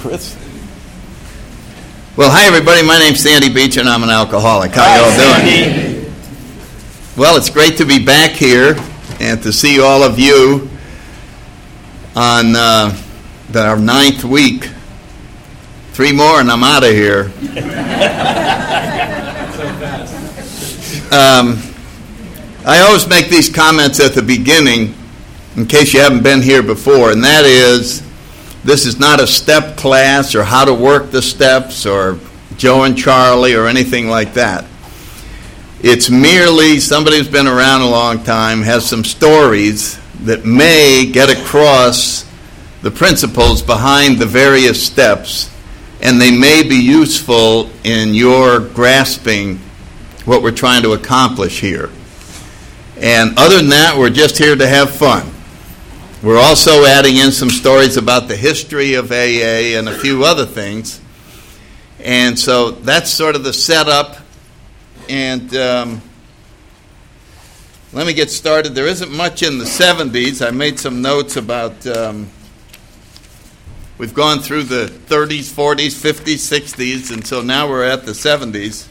Chris. Well, hi everybody. My name's Sandy Beach, and I'm an alcoholic. How you all doing? Well, it's great to be back here and to see all of you on our ninth week. 3 more, and I'm out of here. I always make these comments at the beginning, in case you haven't been here before, and that is, this is not a step class or how to work the steps or Joe and Charlie or anything like that. It's merely somebody who's been around a long time, has some stories that may get across the principles behind the various steps, and they may be useful in your grasping what we're trying to accomplish here. And other than that, we're just here to have fun. We're also adding in some stories about the history of AA and a few other things. And so that's sort of the setup. And let me get started. There isn't much in the 70s. I made some notes about, we've gone through the 30s, 40s, 50s, 60s, and so now we're at the 70s.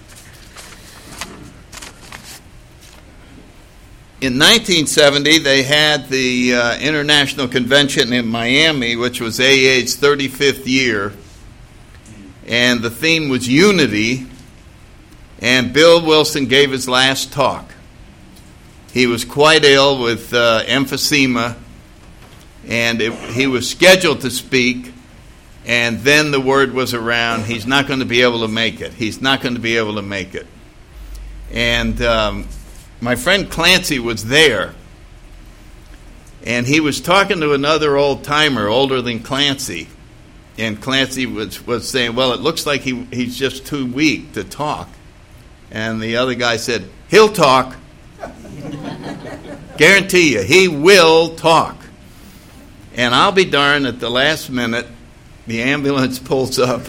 In 1970, they had the International Convention in Miami, which was AA's 35th year, and the theme was unity, and Bill Wilson gave his last talk. He was quite ill with emphysema, and he was scheduled to speak, and then the word was around, he's not going to be able to make it. He's not going to be able to make it. And my friend Clancy was there, and he was talking to another old-timer, older than Clancy, and Clancy was saying, well, it looks like he's just too weak to talk. And the other guy said, he'll talk. Guarantee you, he will talk. And I'll be darned, at the last minute, the ambulance pulls up,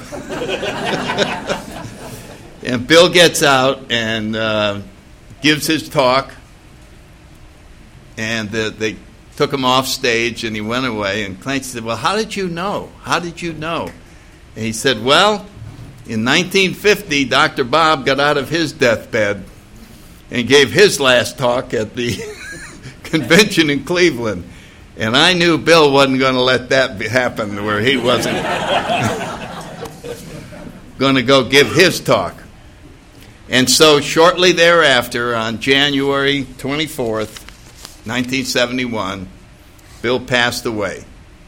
and Bill gets out and gives his talk, and they took him off stage, and he went away. And Clancy said, well, how did you know? How did you know? And he said, well, in 1950, Dr. Bob got out of his deathbed and gave his last talk at the convention in Cleveland. And I knew Bill wasn't going to let that happen where he wasn't going to go give his talk. And so shortly thereafter, on January 24th, 1971, Bill passed away.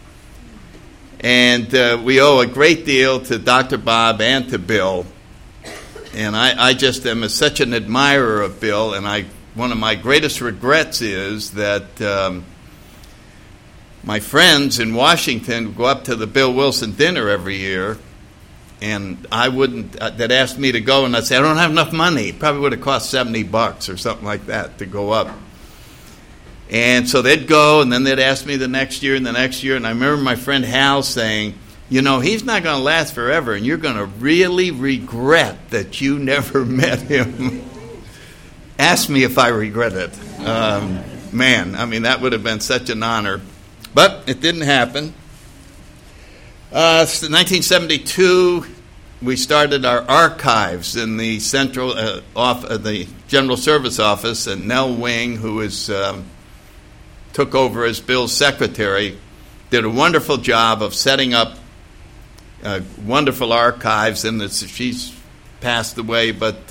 And we owe a great deal to Dr. Bob and to Bill. And I just am such an admirer of Bill, and one of my greatest regrets is that my friends in Washington go up to the Bill Wilson dinner every year, and that asked me to go, and I'd say, I don't have enough money. It probably would have cost $70 or something like that to go up. And so they'd go, and then they'd ask me the next year and the next year. And I remember my friend Hal saying, you know, he's not going to last forever, and you're going to really regret that you never met him. Ask me if I regret it. Man, I mean, that would have been such an honor. But it didn't happen. 1972, we started our archives in the the General Service Office, and Nell Wing, who took over as Bill's secretary, did a wonderful job of setting up wonderful archives, and she's passed away, but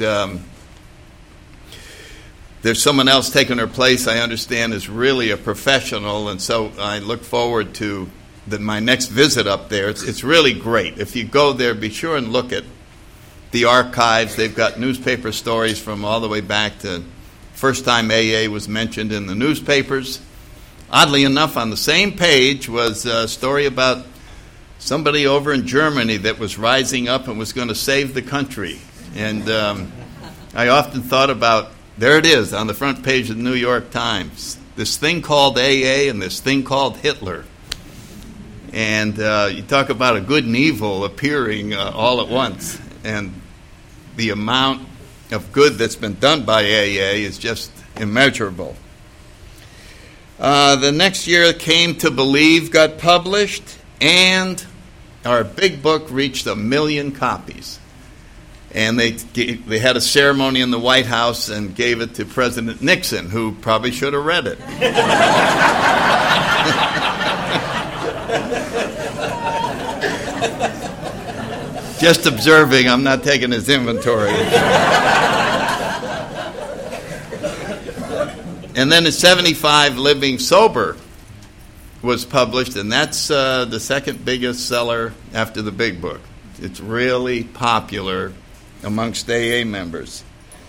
there's someone else taking her place, I understand, is really a professional, and so I look forward to my next visit up there. It's really great. If you go there, be sure and look at the archives. They've got newspaper stories from all the way back to first time AA was mentioned in the newspapers. Oddly enough, on the same page was a story about somebody over in Germany that was rising up and was going to save the country. And I often thought about, there it is on the front page of the New York Times, this thing called AA and this thing called Hitler. And you talk about a good and evil appearing all at once. And the amount of good that's been done by AA is just immeasurable. The next year, Came to Believe got published, and our big book reached 1 million copies. And they had a ceremony in the White House and gave it to President Nixon, who probably should have read it. Just observing, I'm not taking his inventory. And then in 1975, Living Sober was published, and that's the second biggest seller after the big book. It's really popular amongst AA members.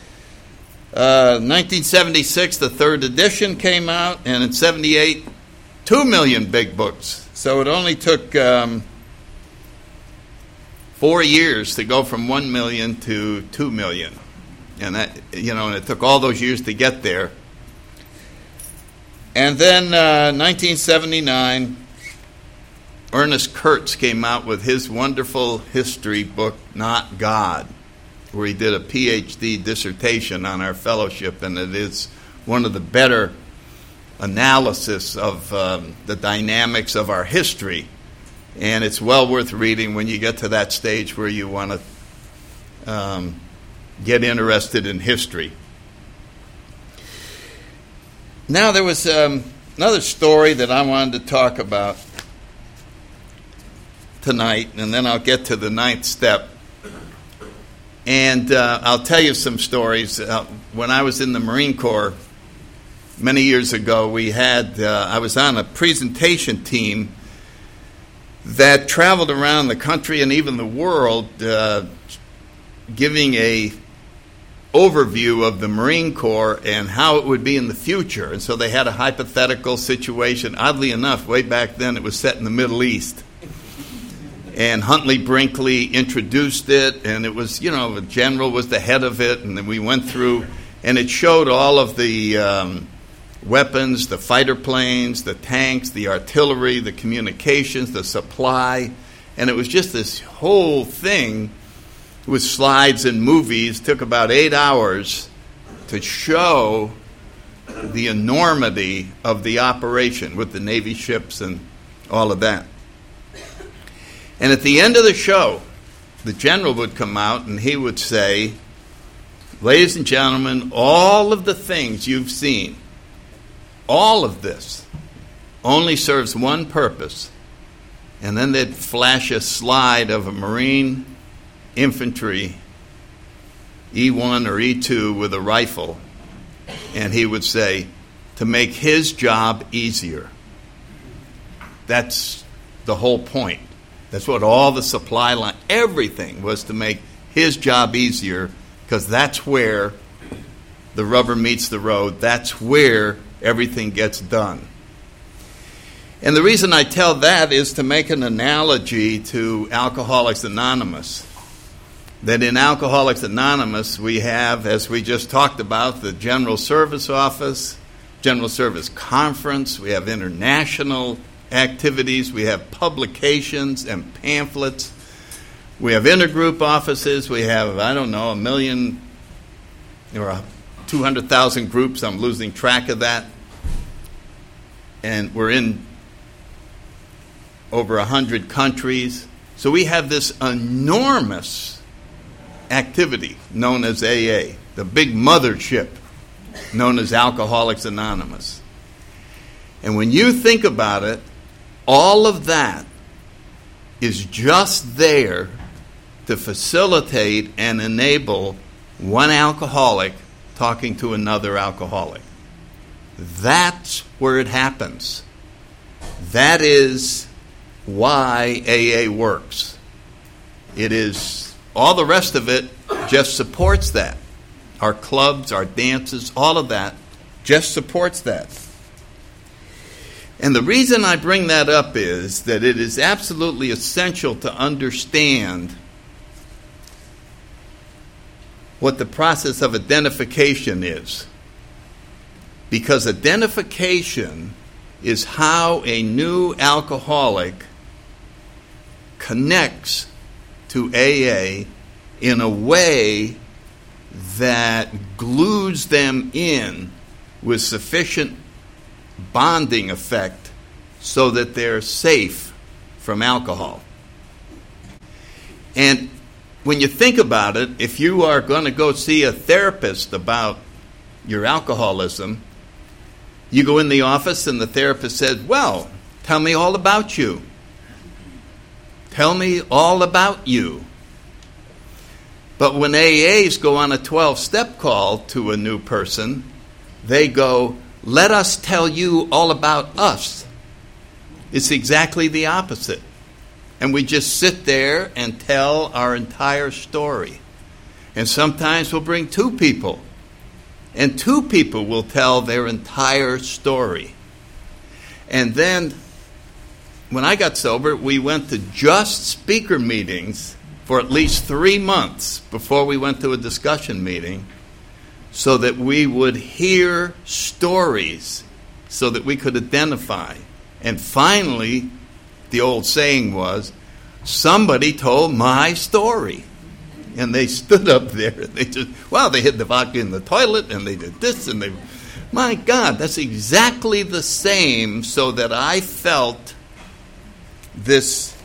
1976, the third edition came out, and in 1978, 2 million big books. So it only took 4 years to go from 1 million to 2 million. And that, and it took all those years to get there. And then 1979, Ernest Kurtz came out with his wonderful history book, Not God, where he did a PhD dissertation on our fellowship, and it is one of the better analysis of the dynamics of our history. And it's well worth reading when you get to that stage where you want to get interested in history. Now, there was another story that I wanted to talk about tonight, and then I'll get to the ninth step. And I'll tell you some stories. When I was in the Marine Corps many years ago, I was on a presentation team that traveled around the country and even the world giving a overview of the Marine Corps and how it would be in the future. And so they had a hypothetical situation. Oddly enough, way back then it was set in the Middle East. And Huntley Brinkley introduced it, and it was, the general was the head of it, and then we went through, and it showed all of the weapons, the fighter planes, the tanks, the artillery, the communications, the supply, and it was just this whole thing with slides and movies. It took about 8 hours to show the enormity of the operation with the Navy ships and all of that. And at the end of the show, the general would come out and he would say, "Ladies and gentlemen, all of the things you've seen, all of this only serves one purpose." And then they'd flash a slide of a Marine infantry E1 or E2 with a rifle, and he would say, "To make his job easier." That's the whole point. That's what all the supply line, everything was to make his job easier, because that's where the rubber meets the road. That's where everything gets done. And the reason I tell that is to make an analogy to Alcoholics Anonymous. That in Alcoholics Anonymous we have, as we just talked about, the General Service Office, General Service Conference, we have international activities, we have publications and pamphlets, we have intergroup offices, we have, 1 million or 200,000 groups, I'm losing track of that, and we're in over 100 countries. So we have this enormous activity known as AA, the big mothership known as Alcoholics Anonymous. And when you think about it, all of that is just there to facilitate and enable one alcoholic talking to another alcoholic. That's where it happens. That is why AA works. It is, all the rest of it just supports that. Our clubs, our dances, all of that just supports that. And the reason I bring that up is that it is absolutely essential to understand what the process of identification is. Because identification is how a new alcoholic connects to AA in a way that glues them in with sufficient bonding effect so that they're safe from alcohol. And when you think about it, if you are going to go see a therapist about your alcoholism, you go in the office and the therapist says, well, tell me all about you. Tell me all about you. But when AAs go on a 12-step call to a new person, they go, let us tell you all about us. It's exactly the opposite. And we just sit there and tell our entire story. And sometimes we'll bring two people. And two people will tell their entire story. And then, when I got sober, we went to just speaker meetings for at least 3 months before we went to a discussion meeting, so that we would hear stories, so that we could identify. And finally, the old saying was, somebody told my story. And they stood up there and they just, they hid the vodka in the toilet and they did this and they, my God, that's exactly the same, so that I felt this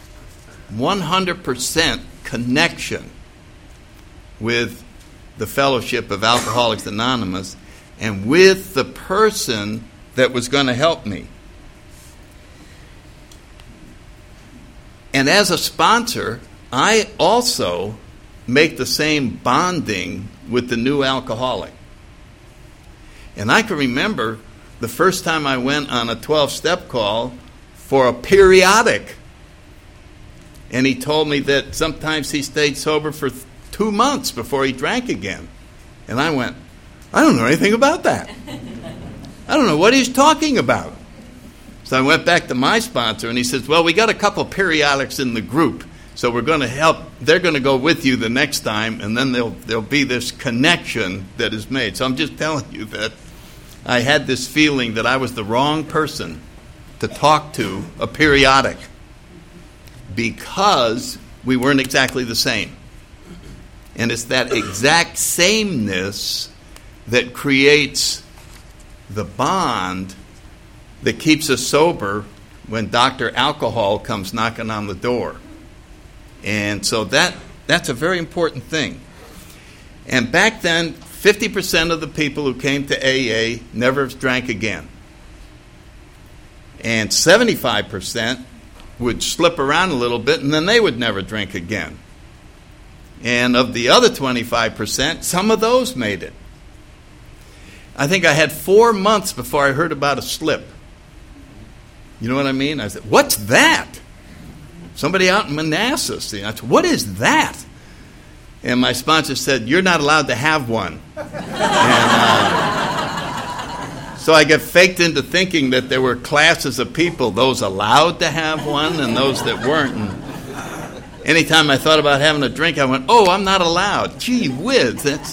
100% connection with the Fellowship of Alcoholics Anonymous and with the person that was going to help me. And as a sponsor, I also make the same bonding with the new alcoholic. And I can remember the first time I went on a 12-step call for a periodic. And he told me that sometimes he stayed sober for 2 months before he drank again. And I went, I don't know anything about that. I don't know what he's talking about. So I went back to my sponsor, and he says, well, we got a couple periodics in the group, so we're going to help. They're going to go with you the next time, and then there'll be this connection that is made. So I'm just telling you that I had this feeling that I was the wrong person to talk to a periodic, because we weren't exactly the same. And it's that exact sameness that creates the bond that keeps us sober when Dr. Alcohol comes knocking on the door. And so that's a very important thing. And back then, 50% of the people who came to AA never drank again. And 75% would slip around a little bit, and then they would never drink again. And of the other 25%, some of those made it. I think I had 4 months before I heard about a slip. You know what I mean? I said, what's that? Somebody out in Manassas. I said, what is that? And my sponsor said, you're not allowed to have one. And so I got faked into thinking that there were classes of people, those allowed to have one and those that weren't. And anytime I thought about having a drink, I went, oh, I'm not allowed. Gee whiz, that's...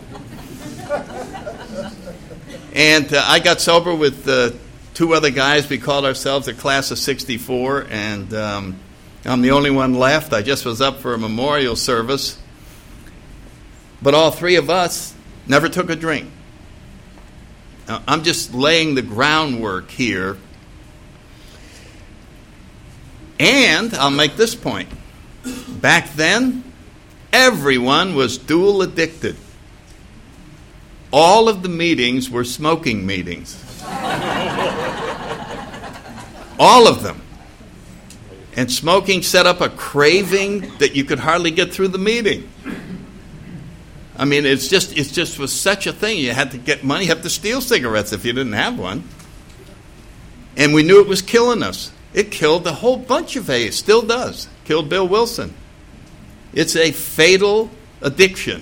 And I got sober with 2 other guys. We called ourselves a class of 64, and I'm the only one left. I just was up for a memorial service. But all 3 of us never took a drink. Now, I'm just laying the groundwork here. And I'll make this point. Back then, everyone was dual addicted. All of the meetings were smoking meetings. All of them. And smoking set up a craving that you could hardly get through the meeting. I mean, it's just was such a thing. You had to get money, you have to steal cigarettes if you didn't have one. And we knew it was killing us. It killed a whole bunch of AA. It still does. Killed Bill Wilson. It's a fatal addiction.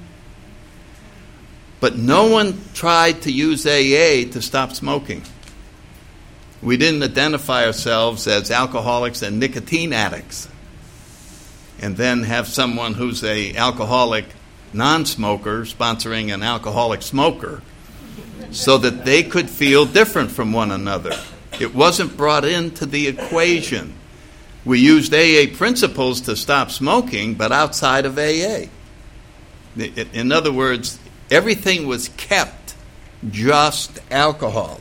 But no one tried to use AA to stop smoking. We didn't identify ourselves as alcoholics and nicotine addicts, and then have someone who's a alcoholic non-smoker sponsoring an alcoholic smoker so that they could feel different from one another. It wasn't brought into the equation. We used AA principles to stop smoking, but outside of AA. In other words, everything was kept just alcohol.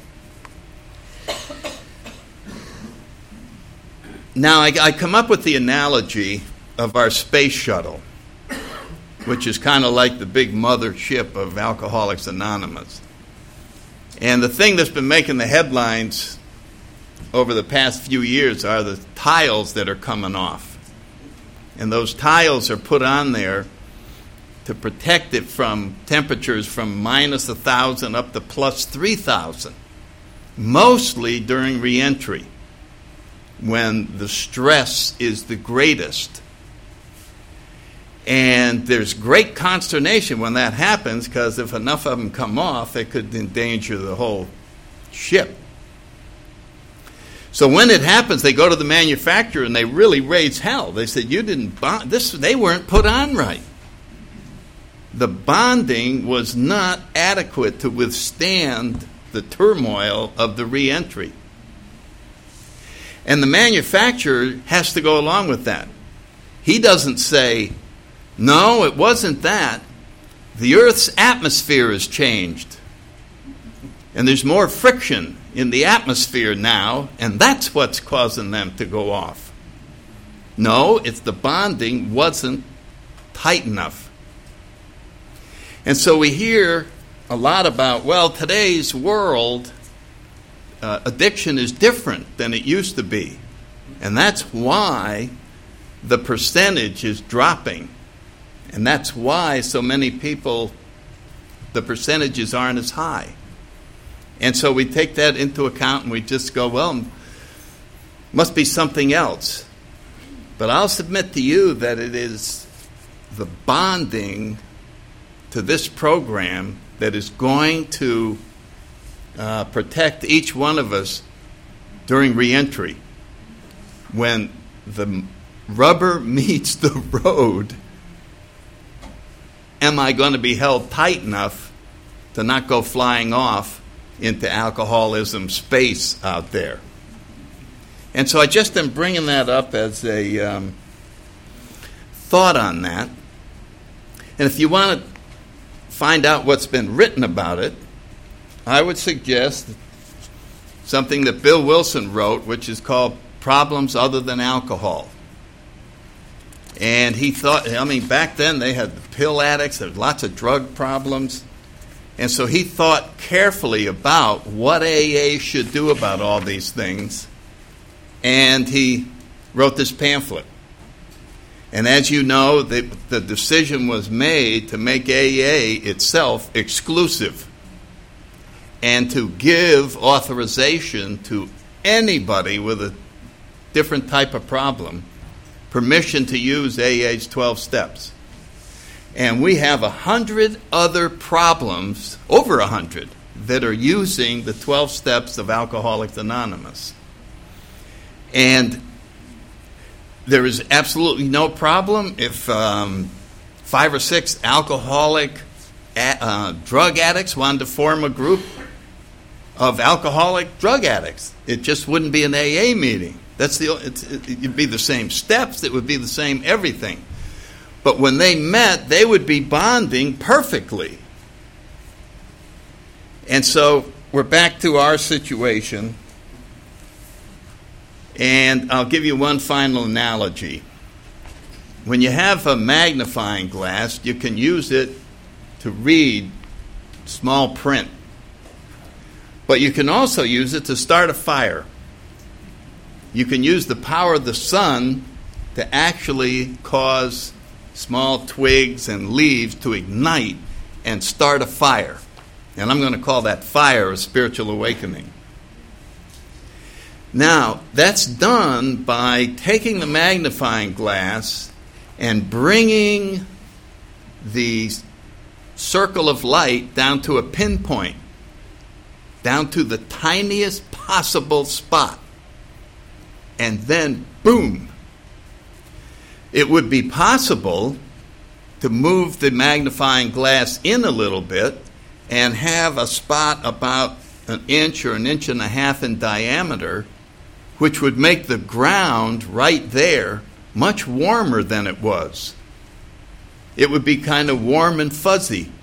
Now, I come up with the analogy of our space shuttle, which is kind of like the big mothership of Alcoholics Anonymous. And the thing that's been making the headlines over the past few years are the tiles that are coming off. And those tiles are put on there to protect it from temperatures from minus 1,000 up to plus 3,000, mostly during reentry, when the stress is the greatest. And there's great consternation when that happens, because if enough of them come off, it could endanger the whole ship. So when it happens, they go to the manufacturer and they really raise hell. They said, you didn't bond this, they weren't put on right. The bonding was not adequate to withstand the turmoil of the reentry. And the manufacturer has to go along with that. He doesn't say, no, it wasn't that. The Earth's atmosphere has changed. And there's more friction in the atmosphere now, and that's what's causing them to go off. No, it's the bonding wasn't tight enough. And so we hear a lot about, well, today's world, addiction is different than it used to be. And that's why the percentage is dropping. And that's why so many people, the percentages aren't as high. And so we take that into account and we just go, well, must be something else. But I'll submit to you that it is the bonding to this program that is going to protect each one of us during reentry. When the rubber meets the road, am I going to be held tight enough to not go flying off into alcoholism space out there? And so I just am bringing that up as a thought on that. And if you want to find out what's been written about it, I would suggest something that Bill Wilson wrote, which is called Problems Other Than Alcohol. And he thought, back then they had the pill addicts, there were lots of drug problems. And so he thought carefully about what AA should do about all these things. And he wrote this pamphlet. And as you know, the decision was made to make AA itself exclusive and to give authorization to anybody with a different type of problem permission to use AA's 12 steps. And we have 100 other problems, over 100, that are using the 12 steps of Alcoholics Anonymous. And there is absolutely no problem if 5 or 6 alcoholic drug addicts wanted to form a group of alcoholic drug addicts. It just wouldn't be an AA meeting. It'd be the same steps. It would be the same everything. But when they met, they would be bonding perfectly. And so we're back to our situation. And I'll give you one final analogy. When you have a magnifying glass, you can use it to read small print. But you can also use it to start a fire. You can use the power of the sun to actually cause small twigs and leaves to ignite and start a fire. And I'm going to call that fire a spiritual awakening. Now, that's done by taking the magnifying glass and bringing the circle of light down to a pinpoint, down to the tiniest possible spot. And then, boom, it would be possible to move the magnifying glass in a little bit and have a spot about an inch or an inch and a half in diameter, which would make the ground right there much warmer than it was. It would be kind of warm and fuzzy.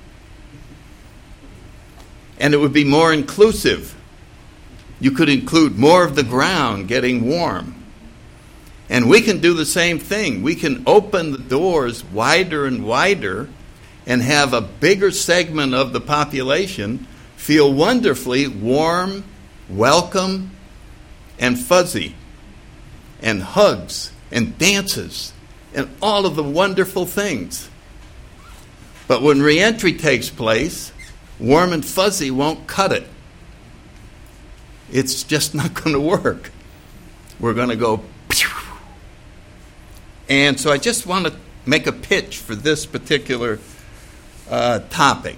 And it would be more inclusive. You could include more of the ground getting warm. And we can do the same thing. We can open the doors wider and wider and have a bigger segment of the population feel wonderfully warm, welcome, and fuzzy, and hugs, and dances, and all of the wonderful things. But when reentry takes place, warm and fuzzy won't cut it. It's just not going to work. We're going to go pew. And so I just want to make a pitch for this particular topic.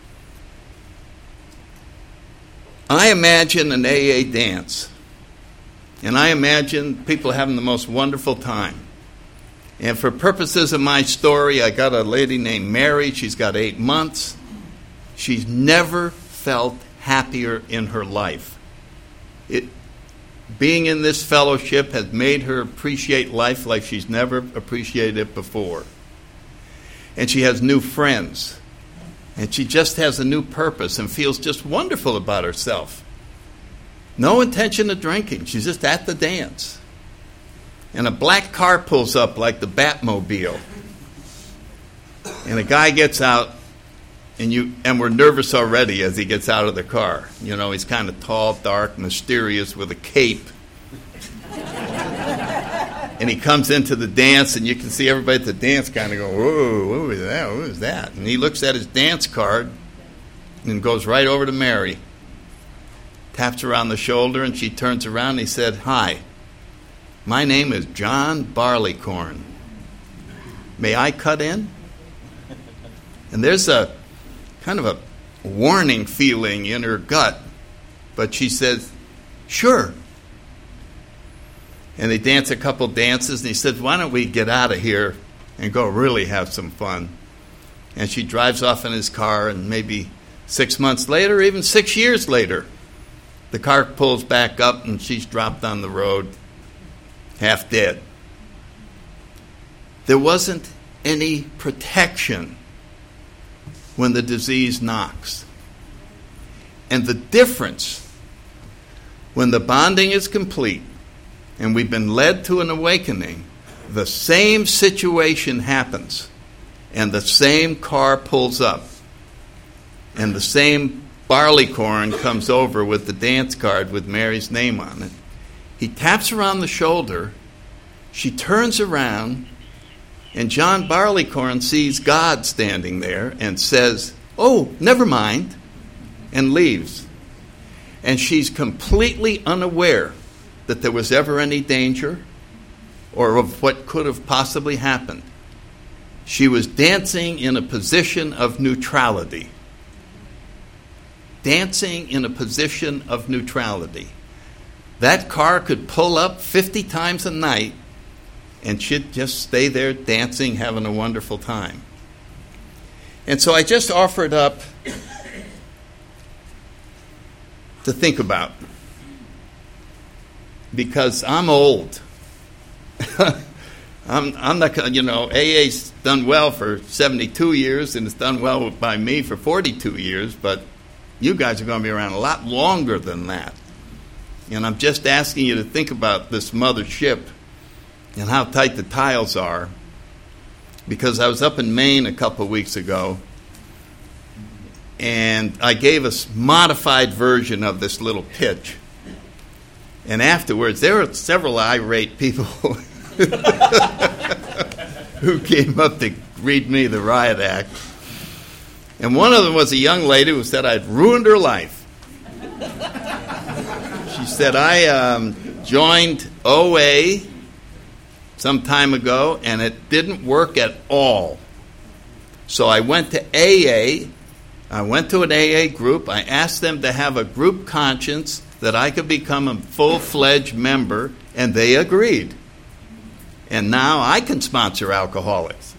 I imagine an AA dance, and I imagine people having the most wonderful time. And for purposes of my story, I got a lady named Mary. She's got 8 months. She's never felt happier in her life. Being in this fellowship has made her appreciate life like she's never appreciated it before. And she has new friends. And she just has a new purpose and feels just wonderful about herself. No intention of drinking. She's just at the dance. And a black car pulls up like the Batmobile. And a guy gets out, and we're nervous already as he gets out of the car. You know, he's kind of tall, dark, mysterious with a cape. And he comes into the dance, and you can see everybody at the dance kind of go, whoa, what was that? What was that? And he looks at his dance card and goes right over to Mary, taps her on the shoulder, and she turns around and he said, "Hi, my name is John Barleycorn. May I cut in?" And there's a kind of a warning feeling in her gut, but she says, "Sure." And they dance a couple dances, and he said, "Why don't we get out of here and go really have some fun?" And she drives off in his car, and maybe 6 months later, even 6 years later, the car pulls back up, and she's dropped on the road, half dead. There wasn't any protection when the disease knocks. And the difference when the bonding is complete and we've been led to an awakening, the same situation happens and the same car pulls up and the same Barleycorn comes over with the dance card with Mary's name on it. He taps her on the shoulder. She turns around, and John Barleycorn sees God standing there and says, "Oh, never mind," and leaves. And she's completely unaware that there was ever any danger or of what could have possibly happened. She was dancing in a position of neutrality. Dancing in a position of neutrality. That car could pull up 50 times a night, and she'd just stay there dancing, having a wonderful time. And so I just offered up to think about, because I'm old. I'm not going to, AA's done well for 72 years, and it's done well by me for 42 years, but you guys are going to be around a lot longer than that. And I'm just asking you to think about this mothership and how tight the tiles are, because I was up in Maine a couple of weeks ago, and I gave a modified version of this little pitch. And afterwards, there were several irate people who came up to read me the riot act. And one of them was a young lady who said I'd ruined her life. She said, "I joined OA some time ago, and it didn't work at all. So I went to AA. I went to an AA group. I asked them to have a group conscience that I could become a full-fledged member, and they agreed. And now I can sponsor alcoholics."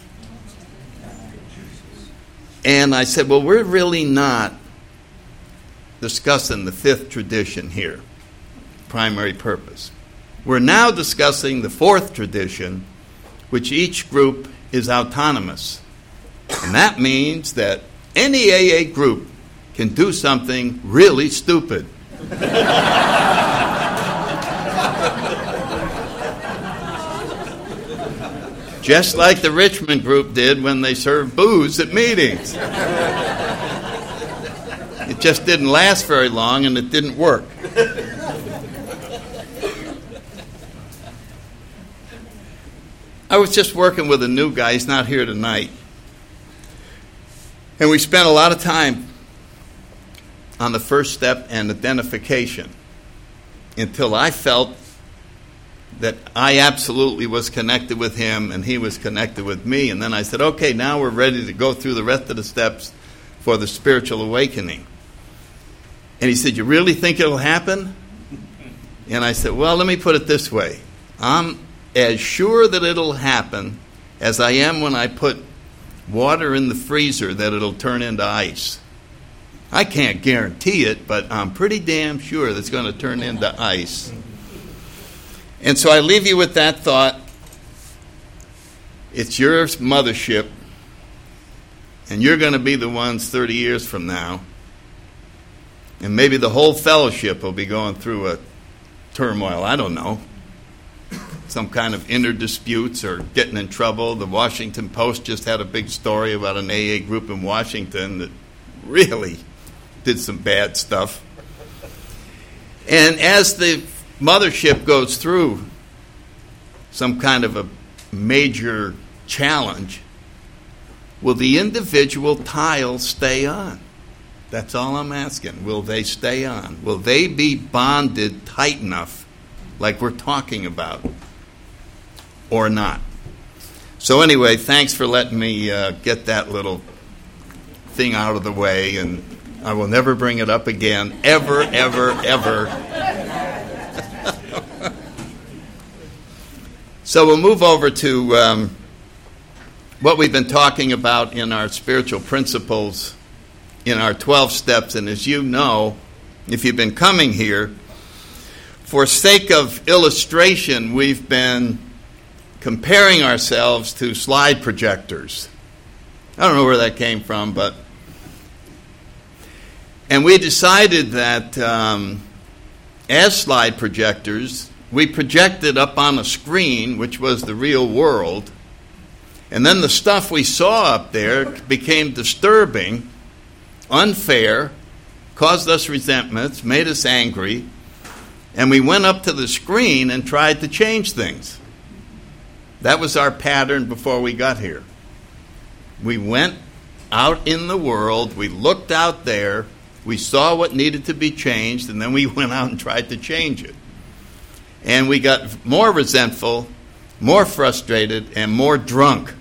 And I said, well, we're really not discussing the fifth tradition here, primary purpose. We're now discussing the fourth tradition, which each group is autonomous. And that means that any AA group can do something really stupid. Just like the Richmond group did when they served booze at meetings. It just didn't last very long, and it didn't work. I was just working with a new guy. He's not here tonight. And we spent a lot of time on the first step and identification until I felt that I absolutely was connected with him and he was connected with me. And then I said, okay, now we're ready to go through the rest of the steps for the spiritual awakening. And he said, you really think it'll happen? And I said, well, let me put it this way. I'm as sure that it'll happen as I am when I put water in the freezer that it'll turn into ice. I can't guarantee it, but I'm pretty damn sure that it's going to turn into ice. And so I leave you with that thought. It's your mothership, and you're going to be the ones 30 years from now. And maybe the whole fellowship will be going through a turmoil. I don't know. Some kind of inner disputes or getting in trouble. The Washington Post just had a big story about an AA group in Washington that really did some bad stuff. And as the mothership goes through some kind of a major challenge, will the individual tiles stay on? That's all I'm asking. Will they stay on? Will they be bonded tight enough, like we're talking about, or not? So anyway, thanks for letting me get that little thing out of the way, and I will never bring it up again, ever, ever, ever. So we'll move over to what we've been talking about in our spiritual principles, in our 12 steps. And as you know, if you've been coming here, for sake of illustration, we've been comparing ourselves to slide projectors. I don't know where that came from, but... And we decided that as slide projectors, we projected up on a screen, which was the real world, and then the stuff we saw up there became disturbing, unfair, caused us resentments, made us angry, and we went up to the screen and tried to change things. That was our pattern before we got here. We went out in the world, we looked out there, we saw what needed to be changed, and then we went out and tried to change it. And we got more resentful, more frustrated, and more drunk.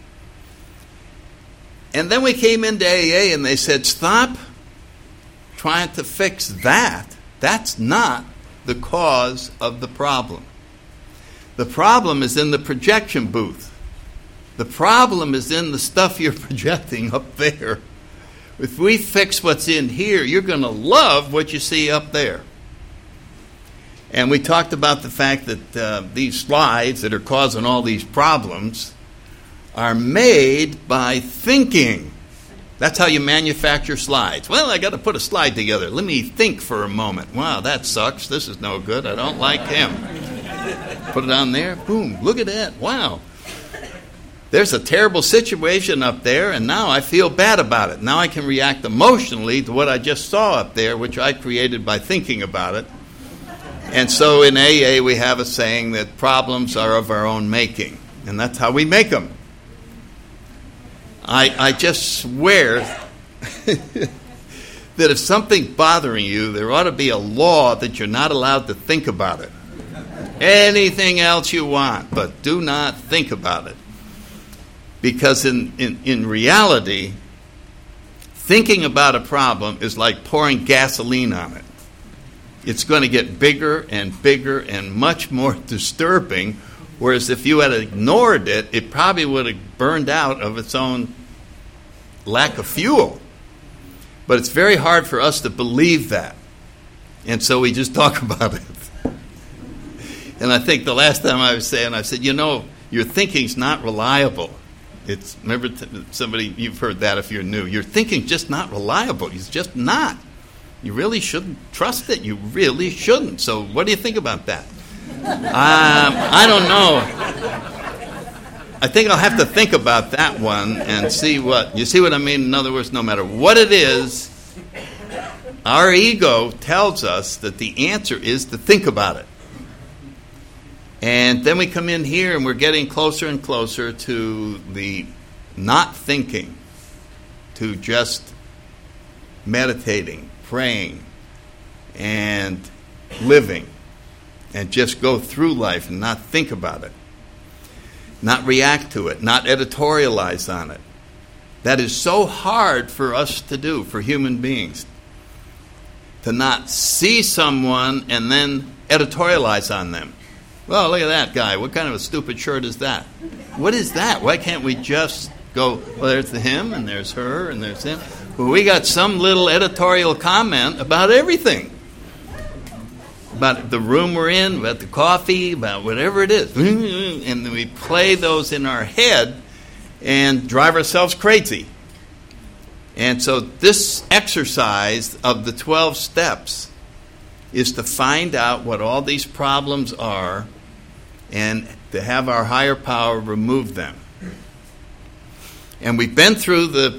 And then we came into AA and they said, stop trying to fix that. That's not the cause of the problem. The problem is in the projection booth. The problem is in the stuff you're projecting up there. If we fix what's in here, you're going to love what you see up there. And we talked about the fact that these slides that are causing all these problems are made by thinking. That's how you manufacture slides. Well, I got to put a slide together. Let me think for a moment. Wow, that sucks. This is no good. I don't like him. Put it on there. Boom. Look at that. Wow. There's a terrible situation up there, and now I feel bad about it. Now I can react emotionally to what I just saw up there, which I created by thinking about it. And so in AA we have a saying that problems are of our own making, and that's how we make them. I just swear that if something's bothering you, there ought to be a law that you're not allowed to think about it. Anything else you want, but do not think about it. Because in reality, thinking about a problem is like pouring gasoline on it. It's going to get bigger and bigger and much more disturbing, whereas if you had ignored it, it probably would have burned out of its own lack of fuel. But it's very hard for us to believe that. And so we just talk about it. And I think the last time I was saying, I said, your thinking's not reliable. Remember somebody, you've heard that if you're new. Your thinking's just not reliable. It's just not. You really shouldn't trust it. You really shouldn't. So what do you think about that? I don't know. I think I'll have to think about that one and see what I mean? In other words, no matter what it is, our ego tells us that the answer is to think about it. And then we come in here and we're getting closer and closer to the not thinking, to just meditating, praying, and living, and just go through life and not think about it, not react to it, not editorialize on it. That is so hard for us to do, for human beings, to not see someone and then editorialize on them. Well, look at that guy. What kind of a stupid shirt is that? What is that? Why can't we just go, well, there's him, and there's her, and there's him. Well, we got some little editorial comment about everything. About the room we're in, about the coffee, about whatever it is. And then we play those in our head and drive ourselves crazy. And so this exercise of the 12 steps is to find out what all these problems are and to have our higher power remove them. And we've been through the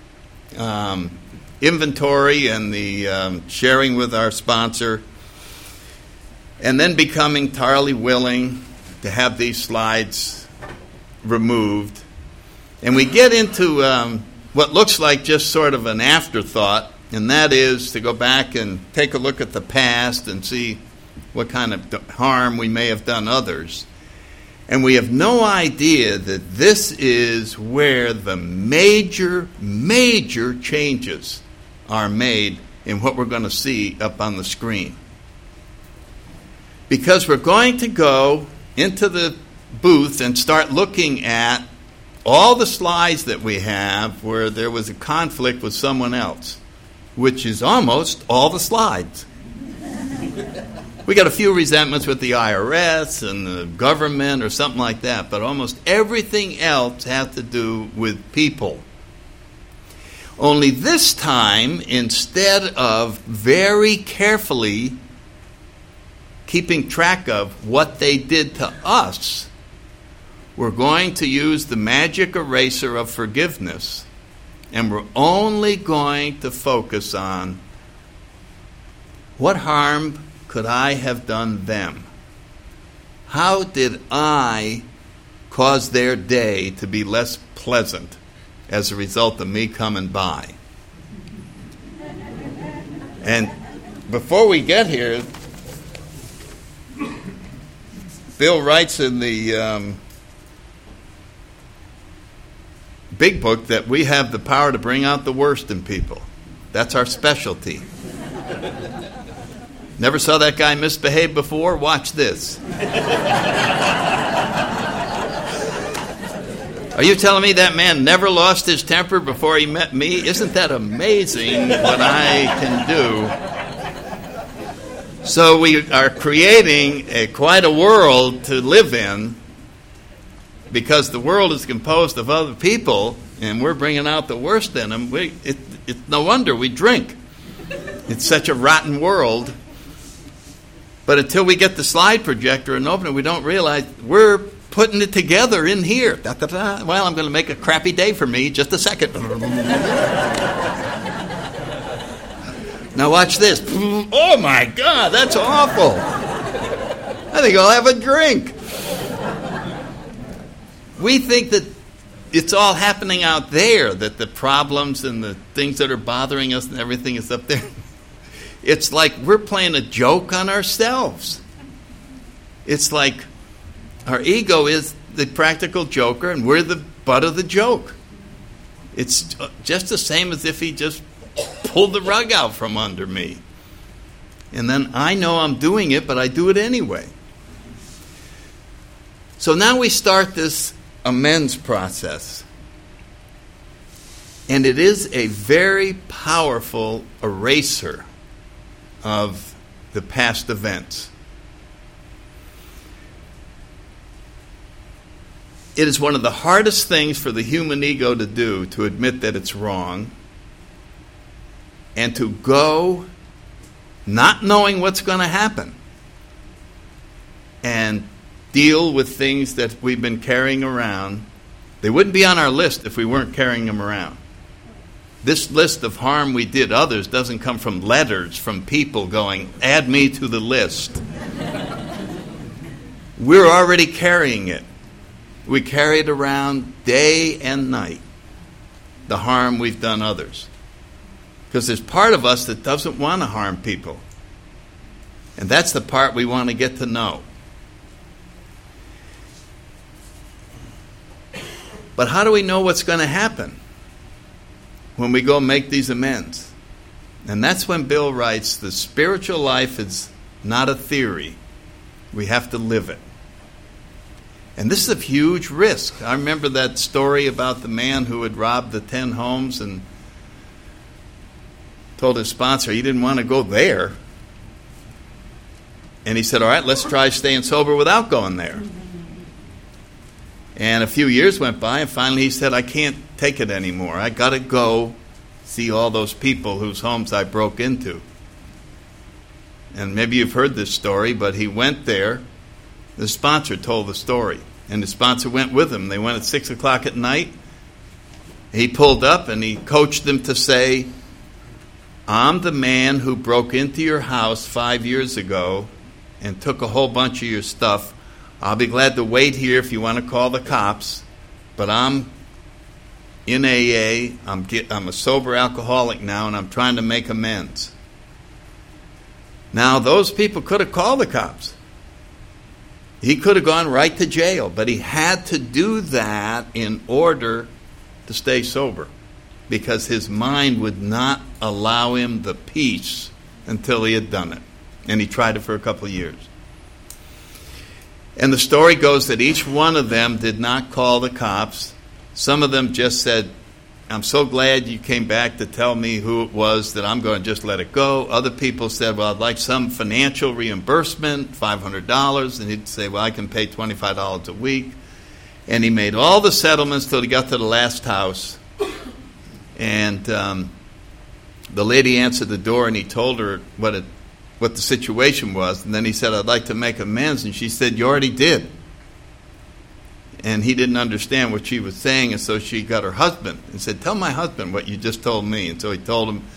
inventory and the sharing with our sponsor, and then becoming entirely willing to have these slides removed. And we get into what looks like just sort of an afterthought, and that is to go back and take a look at the past and see what kind of harm we may have done others. And we have no idea that this is where the major changes are made in what we're going to see up on the screen. Because we're going to go into the booth and start looking at all the slides that we have where there was a conflict with someone else, which is almost all the slides. We got a few resentments with the IRS and the government or something like that, but almost everything else has to do with people. Only this time, instead of very carefully keeping track of what they did to us, we're going to use the magic eraser of forgiveness, and we're only going to focus on what harm could I have done them? How did I cause their day to be less pleasant as a result of me coming by? And before we get here, Bill writes in the Big Book that we have the power to bring out the worst in people. That's our specialty. Never saw that guy misbehave before? Watch this. Are you telling me that man never lost his temper before he met me? Isn't that amazing what I can do? So we are creating quite a world to live in, because the world is composed of other people, and we're bringing out the worst in them. It's no wonder we drink. It's such a rotten world. But until we get the slide projector and open it, we don't realize we're putting it together in here. Da, da, da. Well, I'm going to make a crappy day for me. Just a second. Now watch this. Oh, my God, that's awful. I think I'll have a drink. We think that it's all happening out there, that the problems and the things that are bothering us and everything is up there. It's like we're playing a joke on ourselves. It's like our ego is the practical joker and we're the butt of the joke. It's just the same as if he just pulled the rug out from under me. And then I know I'm doing it, but I do it anyway. So now we start this amends process. And it is a very powerful eraser of the past events. It is one of the hardest things for the human ego to do, to admit that it's wrong, and to go not knowing what's going to happen and deal with things that we've been carrying around They wouldn't be on our list if we weren't carrying them around. This list of harm we did others doesn't come from letters from people going, add me to the list. We're already carrying it. We carry it around day and night, the harm we've done others. Because there's part of us that doesn't want to harm people. And that's the part we want to get to know. But how do we know what's going to happen when we go make these amends? And that's when Bill writes, the spiritual life is not a theory. We have to live it. And this is a huge risk. I remember that story about the man who had robbed the 10 homes and told his sponsor he didn't want to go there. And he said, all right, let's try staying sober without going there. And a few years went by, and finally he said, I can't take it anymore. I got to go see all those people whose homes I broke into. And maybe you've heard this story, but he went there. The sponsor told the story, and the sponsor went with him. They went at 6 o'clock at night. He pulled up, and he coached them to say, I'm the man who broke into your house 5 years ago and took a whole bunch of your stuff. I'll be glad to wait here if you want to call the cops, but I'm in AA. I'm a sober alcoholic now, and I'm trying to make amends. Now, those people could have called the cops. He could have gone right to jail, but he had to do that in order to stay sober, because his mind would not allow him the peace until he had done it. And he tried it for a couple of years. And the story goes that each one of them did not call the cops. Some of them just said, I'm so glad you came back to tell me who it was that I'm going to just let it go. Other people said, well, I'd like some financial reimbursement, $500. And he'd say, well, I can pay $25 a week. And he made all the settlements till he got to the last house. And the lady answered the door, and he told her what the situation was. And then he said, I'd like to make amends. And she said, you already did. And he didn't understand what she was saying, and so she got her husband and said, tell my husband what you just told me. And so he told him,